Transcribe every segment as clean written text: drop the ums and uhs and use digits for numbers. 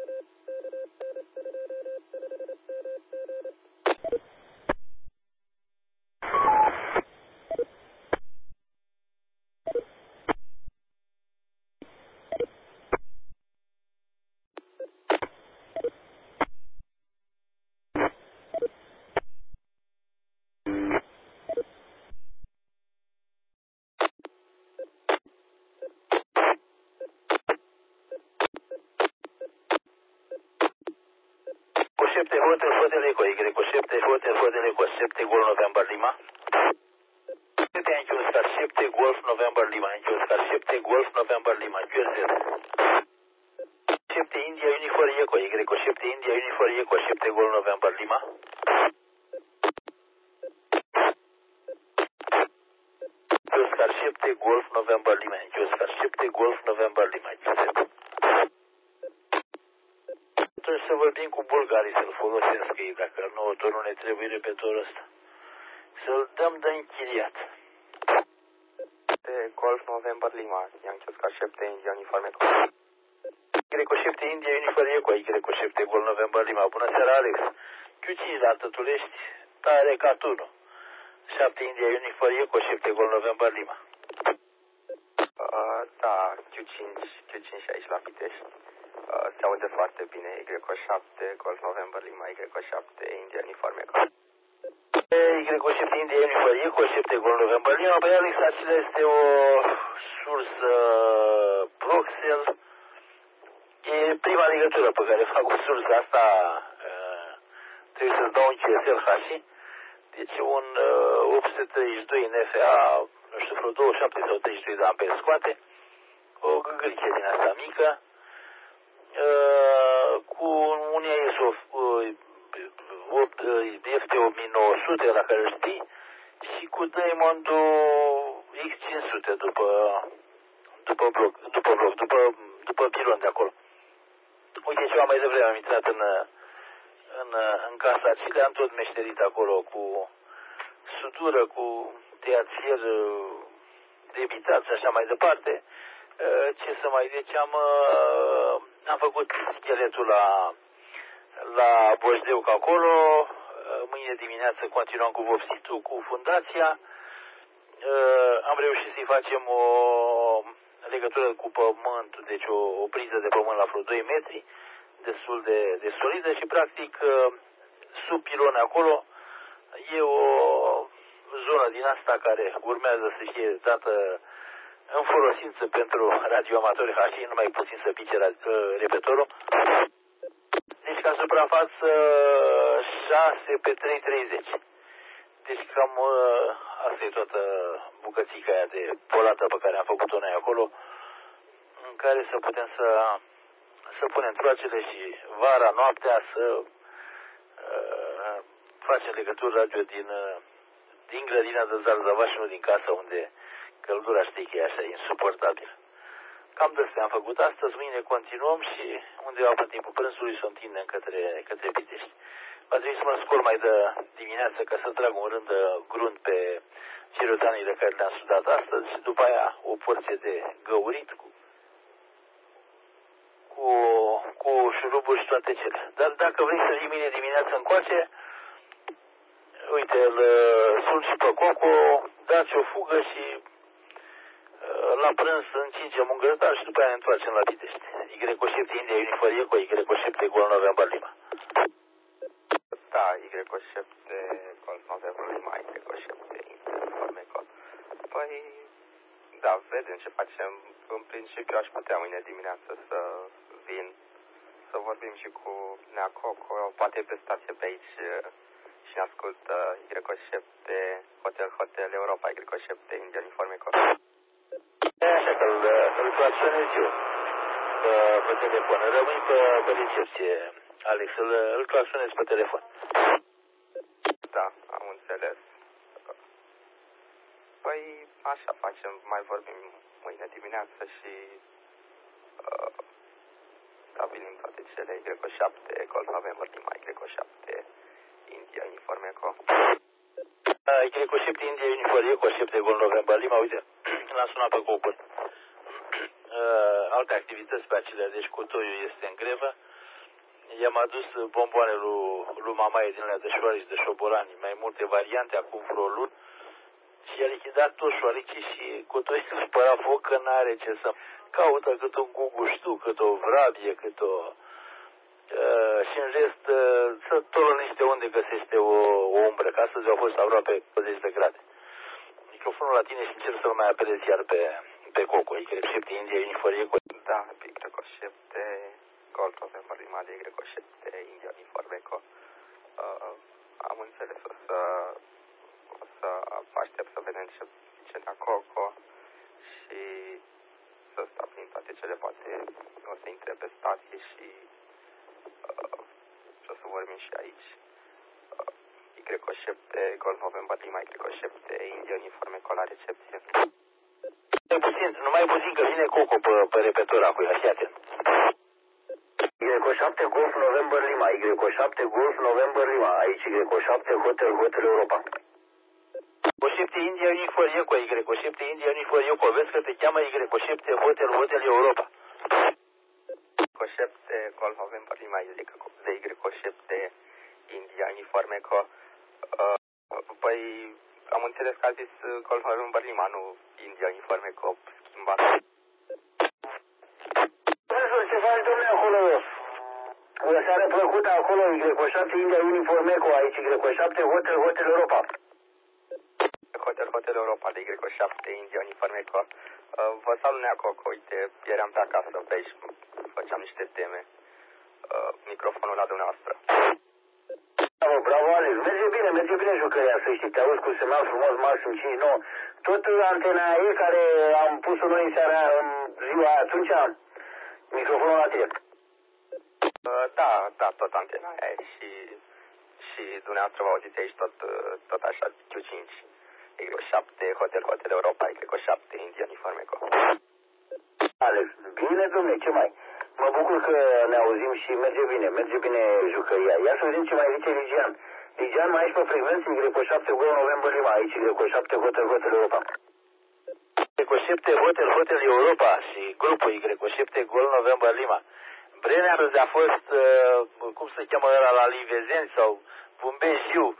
7 Hotel Hotel Eco, Y7 Hotel Hotel Eco, 7 Golf November Lima. 7 Angel Oscar, 7 Golf November Lima, Angel Oscar, 7 Golf November Lima, QRZ. 7 India Unifor Eco, Y7 India Unifor Eco, 7 Golf November Lima. Oscar, 7 Golf November Lima, Angel Oscar, 7 Golf November Lima, QRZ. Atunci să vorbim cu bulgarii să-l folosesc ei, dacă nouă nu ne trebuie repetorul ăsta. Să-l dăm de închiriat. Golf November Lima, Yankee Oscar 7 India Uniform Eco. Y7 India Uniform Eco, Y7 Golf November Lima. Bună seara, Alex. Q5 la Tătulești, tare ca tunul. 7 India Uniform Eco, 7 Golf November Lima. Da, Q5 aici la Pitești. Se aude foarte bine, Y7 Golf November Lima, Y7 India Uniform Eco. Y7 India Uniform Eco, 7 Golf November Lima. Băi, Alex, acela este o sursă Proxel. E prima legătură pe care fac cu sursa asta. Trebuie să-ți dau un QSL HC. Deci un 832 NFA, nu știu, vreo 27 sau 32 de amperi scoate. O gâgâriche din asta mică. Cu un ISO FT8900 la care îl știi și cu Diamond-ul X500 după pilon de acolo. Uite, ceva mai devreme am intrat în casa acelea, am tot meșterit acolo cu sutură, cu tăiațier debitat și așa mai departe. Ce să mai zic, am făcut scheletul la Bojdeuc acolo. Mâine dimineață continuăm cu vopsitul, cu fundația. Am reușit să-i facem o legătură cu pământ, deci o priză de pământ la vreo 2 metri, destul de solidă și practic sub pilon acolo e o zonă din asta care urmează să fie dată în folosință pentru radioamatori HC, numai puțin să pice repetorul. Deci ca suprafață 6 pe 330. Deci cam asta e toată bucățica aia de polată pe care am făcut-o noi acolo, în care să putem să punem troacele și vara, noaptea să facem legături radio din grădina de Zarzava și nu din casă, unde căldura știi că e așa insuportabilă. Cam de astea am făcut astăzi, mâine continuăm și undeva pe timpul prânzului să întindem către Pitești. Va trebui să mă scol mai de dimineață ca să trag un rând de grunt pe cirotaniile care le-am sudat astăzi și după aia o porție de găurit cu șuruburi și toate cele. Dar dacă vrei să vii mâine dimineață încoace, uite, îl sun și pe Coco, dați o fugă și la prânz încingem un grătar și după aia ne întoarcem la Pitești. Y7 India Uniform Eco, Y7 Golf November Lima. Da, Y7 Golf November Lima, Y7 India Uniform Eco. Păi, da, vedem ce facem. În principiu aș putea mâine dimineață să vin, să vorbim și cu Nea Coco, poate pe stație pe aici și ne ascultă Y7 Hotel Europa, Y7 India Uniform Eco. Așa că îl claxonez eu pe telefon. Rămâi pe recepție, Alex, îl claxonez pe telefon. Da, am înțeles. Păi așa facem, mai vorbim mâine dimineață și stabilim toate cele Y7 Golf November Lima, Y7 India Uniform Eco. Y7 India Uniform Eco, 7 Golf November Lima, uite, l-am sunat pe Copul. Alte activități pe acelea, deci cutoiul este în grevă, I-am adus bomboane lui Mamaie din alea de șoare și de șobolani, mai multe variante, acum vreo lună. Și a lichidat toți șoarecii și cu toți își părea foc că n-are ce să caută cât un guguștu, cât o vrabie, cât o... și în rest să tolănește unde găsește o umbră, că astăzi au fost aproape 20 de grade. Microfonul la tine și încerc să-l mai apelezi iar pe Coco, Y7 India Uniform Eco. Da, Y7 Golf November Lima de Y7 India Uniform Eco. Am înțeles, o să aștept să vedem ce zice la Coco și să stabilim toate cele, poate o să intre pe stație și o să vorbim și aici. Y7 Golf November Lima Y7 India Uniform Eco la recepție. Numai puțin că vine Coco pe repetor acum, așa atent. Y7 Golf November Lima, Y7 Golf November Lima, aici Y7 Hotel Europa. Y7 India Uniform Eco, Y7 India Uniform Eco, vezi că te cheamă Y7 Hotel Europa. Y7 Golf November Lima de Y7 India Uniform Eco. Păi am înțeles că a zis Golf November Lima, nu India Uniform Eco, schimbat. Ce faci, domnule, acolo? O seară plăcută acolo, Y7 India Uniform Eco, aici Y7 Hotel Europa. Hotel Europa de Y7 India Uniform Eco. Vă salut, Nea Coco, uite, eram pe acasă pe aici, făceam niște teme. Microfonul la dumneavoastră. Bravo, Alex, merge bine jucăria, să știi, te auzi cu semnal frumos, maxim 5-9. Tot antena E care am pus-o noi în seara, în ziua aia, atunci, microfonul la tine. Da, tot antena aia și dumneavoastră vă auziți aici tot așa, Q5. Y7 Hotel Europa, Y7 India Uniform Eco. Alex, bine, domne, ce mai? Mă bucur că ne auzim și merge bine jucăria. Ia să vedem ce mai zice Ligian. Ligian, mai ești pe frecvență, Y7 Golf November Lima, aici Y7 Hotel Europa. Y7 Hotel Europa și grupul Y7 Golf November Lima. Brenea a fost, cum se cheamă ăla, la Livezeni sau Bumbejiu.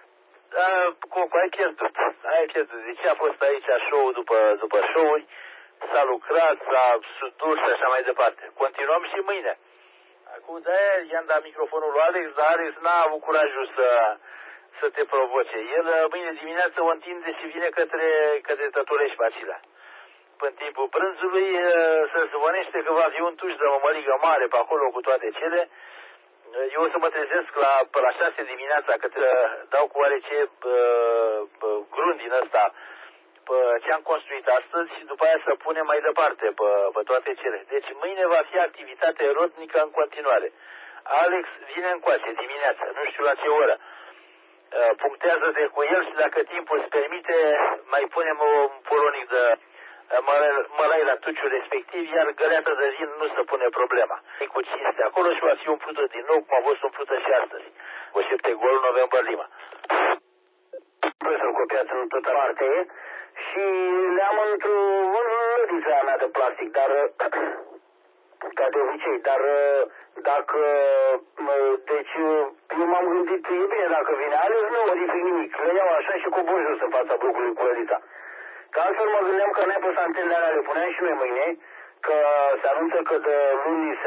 Coco, ai pierdut. Deci a fost aici show-ul după show-uri, s-a lucrat, s-a sudus și așa mai departe. Continuăm și mâine. Acum de-aia i-am dat microfonul lui Alex, dar Alex n-a avut curajul să te provoce. El mâine dimineață o întinde și vine către Tăturești Bacila. În timpul prânzului se zvonește că va fi un tuș de mămăligă mare pe acolo cu toate cele. Eu o să mă trezesc la 6 dimineața, că dau cu oarece grund din ăsta ce am construit astăzi și după aia să punem mai departe pe toate cele. Deci mâine va fi activitate rodnică în continuare. Alex vine încoace dimineața, nu știu la ce oră. Punctează-te cu el și dacă timpul îți permite, mai punem un polonic de mălai la tuciul respectiv, iar găleata de vin nu se pune problema. E cu cinste acolo și va fi umplută din nou, cum a fost umplută și astăzi. Y7 Golf November Lima. Trebuie să-l copiați în toată parte și le-am într-o lădiță mea de plastic, dar ca de obicei, dar dacă, deci eu m-am gândit, e bine, dacă vine Alex, nu modific nimic, le iau așa și cobor jos în fața blocului cu lădița. Că altfel mă gândeam că n-ai pus antenele alea, le puneam și noi mâine, că se anunță că de luni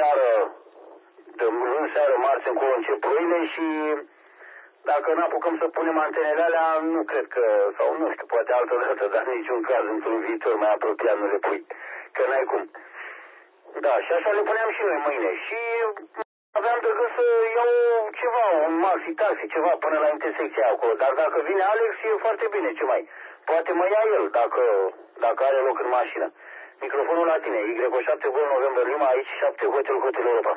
seară, marți încolo încep ploile și dacă n-apucăm să punem antenele alea, nu cred că, sau nu știu, poate altă dată, dar în niciun caz într-un viitor mai apropiat nu le pui, că n-ai cum. Da, și așa le puneam și noi mâine și aveam de gând să iau ceva, un maxi-taxi, ceva până la intersecția acolo, dar dacă vine Alex e foarte bine, ce mai? Poate mă ia el dacă are loc în mașină. Microfonul la tine, Y7 Golf November Lima, aici 7 Hotel Europa.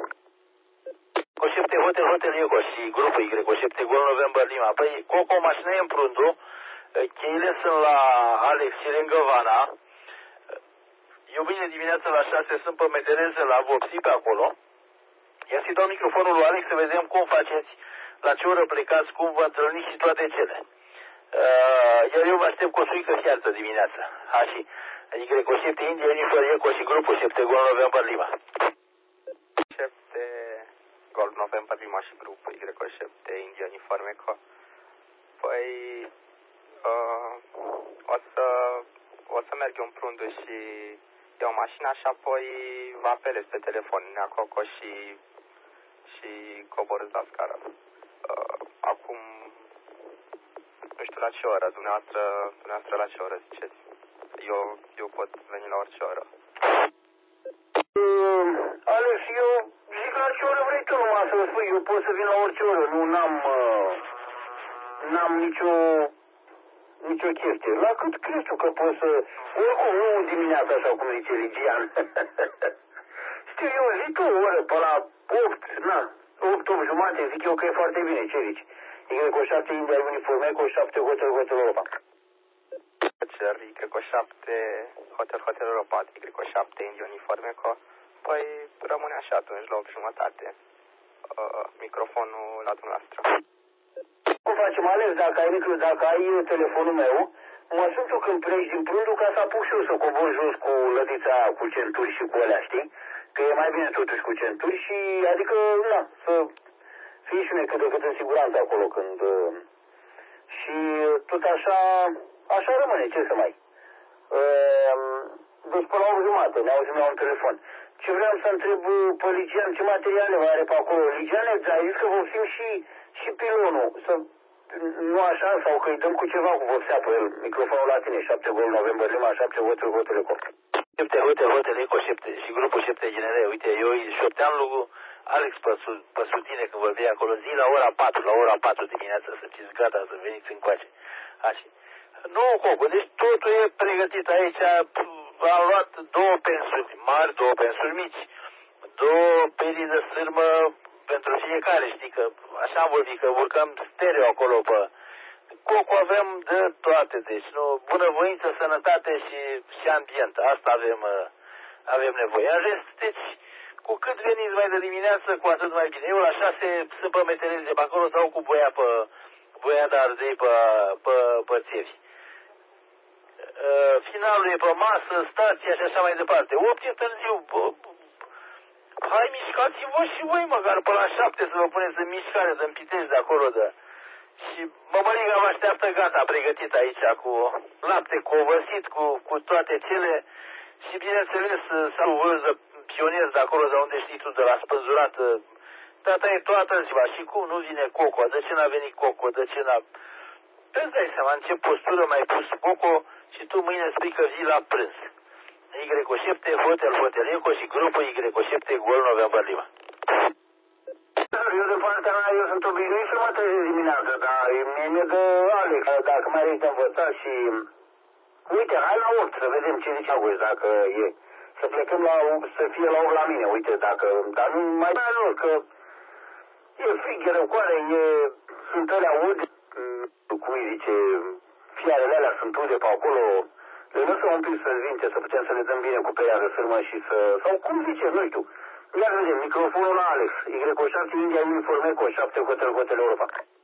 Y7 Hotel Eco și grupul Y7 Golf November Lima. Păi, Coco, mașina e în Prundu, cheile sunt la Alex și lângă Vana. Eu mâine dimineața la 6 sunt pe Metereze la Vopsi pe acolo. Iar să-i dau microfonul lui Alex să vedem cum faceți, la ce oră plecați, cum vă întâlniți și toate cele. Iar eu vă aștept cu o suică fiartă dimineața. Și Y7 India Uniform Eco și grupul 7 Golf November Lima. 7 Golf November exemplu, prima și grupul Y7 India Uniform Echo. Păi o să merg eu în Prundu și iau mașina și apoi vă apelez pe telefon, Nea Coco și coborâți la scară. Acum, nu știu la ce oră, dumneavoastră la ce oră ziceți? Eu pot veni la orice oră. Alex, eu zic la ce oră vrei tu numai să spui, eu pot să vin la orice oră, n-am nicio chestie. La cât crezi tu că poți să... Oricum, nu dimineața așa cum zice Ligian. Știu eu, zic o oră, pe la 8 jumate, zic eu că e foarte bine, ce zici? Y7 India Uniform Echo 7 Hotel Europa. Cer Y7 Hotel Europa, Y7 India Uniform Echo. Păi rămâne așa atunci la 8 jumătate. Microfonul la dumneavoastră. Cum facem, Alex, dacă ai telefonul meu, mă sun tu când pleci din Prundu ca să apuc și eu să cobor jos cu lădița aia, cu centuri și cu alea, știi? Că e mai bine totuși cu centuri și, adică, să fii și noi cât de cât în siguranță acolo când... Și tot așa rămâne, ce să mai... Deci până la 8 jumate, ne auzim la un telefon. Ce vreau să întreb pe Ligian, ce materiale mai are pe acolo? Ligian, ai zis că vopsim și pilonul, nu așa, sau că îi dăm cu ceva cu vopsea pe el, microfonul la tine, 7 Gol November Lima, 7 Hotel Eco. 7 Hotel Eco 7 și grupul 7 GNR, uite, eu îi șopteam lui Alex pe sutine când vorbea acolo, zi la ora 4 dimineața să fiți gata să veniți încoace. Așa. Nu, Coco, deci totul e pregătit aici, am luat 2 pensuri mari, 2 pensuri mici, 2 perii de sârmă pentru fiecare, știi că așa am vorbit, că urcăm stereo acolo pe... Coco avem de toate, deci nu, bunăvoință, sănătate și ambient, asta avem nevoie. În rest, deci, cu cât veniți mai de dimineață, cu atât mai bine. Eu la 6 sunt pe metereți de pe acolo sau cu boia de ardei pe țevi. Finalul e pe masă, stația și așa mai departe. 8 e târziu. Hai, mișcați-vă și voi, măcar până la 7 să vă puneți în mișcare, să împiteți de acolo. Și mămăliga vă așteaptă gata, pregătit aici, cu lapte covăsit, cu toate cele. Și bineînțeles, sau vârză pionier de acolo, de unde știi tu, de la spânzurat. Tata e toată ziua. Și cum nu vine Coco? De ce n-a venit Coco? De ce n-a... Îți dai seama în ce postură mai pus Coco și tu mâine spui că vii la prânz. Y7 Hotel Eco și grupul Y7 Gol November Lima. Eu de partea mea, eu sunt obișnuit să mă trezesc dimineața, dar mie de Alex, dacă mai ești învățat și... Uite, hai la 8 să vedem ce zice August, dacă e... Să plecăm să fie la 8 la mine, uite, dacă... Dar nu mai nu, că... E frig, e răcoare, sunt alea ude, cum îi zice, fiarele alea sunt ude pe acolo... Le lăsăm un pic să zvinte, să putem să le dăm bine cu perea de sârmă și să... Sau cum zice, nu știu. Ia vedem, microfonul la Alex, Y7 India Uniform Echo 7 Hotel Europa.